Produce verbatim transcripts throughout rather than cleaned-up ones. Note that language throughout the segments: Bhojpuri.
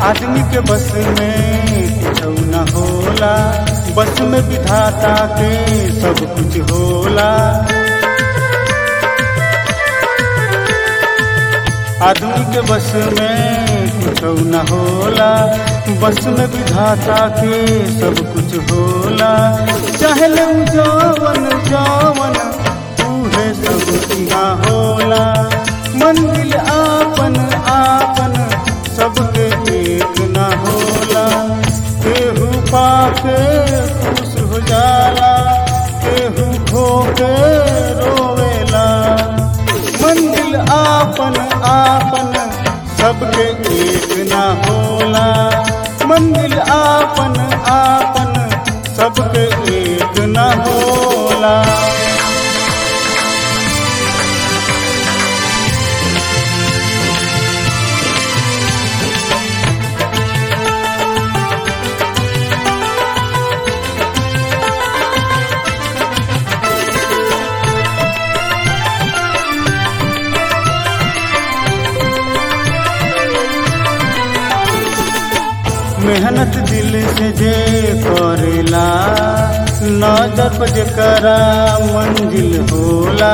आदमी के बस में कुछ न होला, बस में विधाता के सब कुछ होला। आदमी के बस में कुछ न होला, बस में विधाता के सब कुछ होला। चाहे ले जवन जवन तूहे सब यहाँ होला। मंजिल आपन आपन सबके एक न होला। केहू पाके खुश हो जाला, केहू खो के रोवेला। मंजिल आपन आपन सबके एक न होला। मंजिल आपन आपन सबके एक न होला। मेहनत दिल से जे करेला, नजर पर जेकरा मंजिल होला।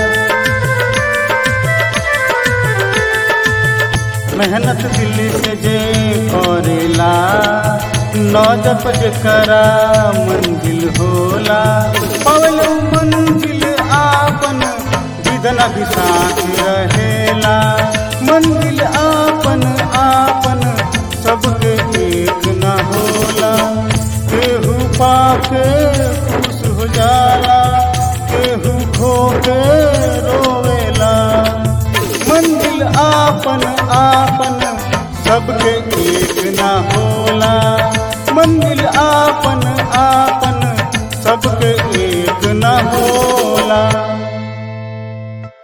मेहनत दिल से जे करेला, नजर पर जेकरा मंजिल होला। पवल मंजिल आपन जिदना भी साथ रहेला। मंजिल आपन आपन सबके एक न होला। केहू पाके खुश हो जाला, केहू खो के रोवेला। मंजिल आपन आपन सबके एक न होला। मंजिल आपन आपन सबके एक न होला।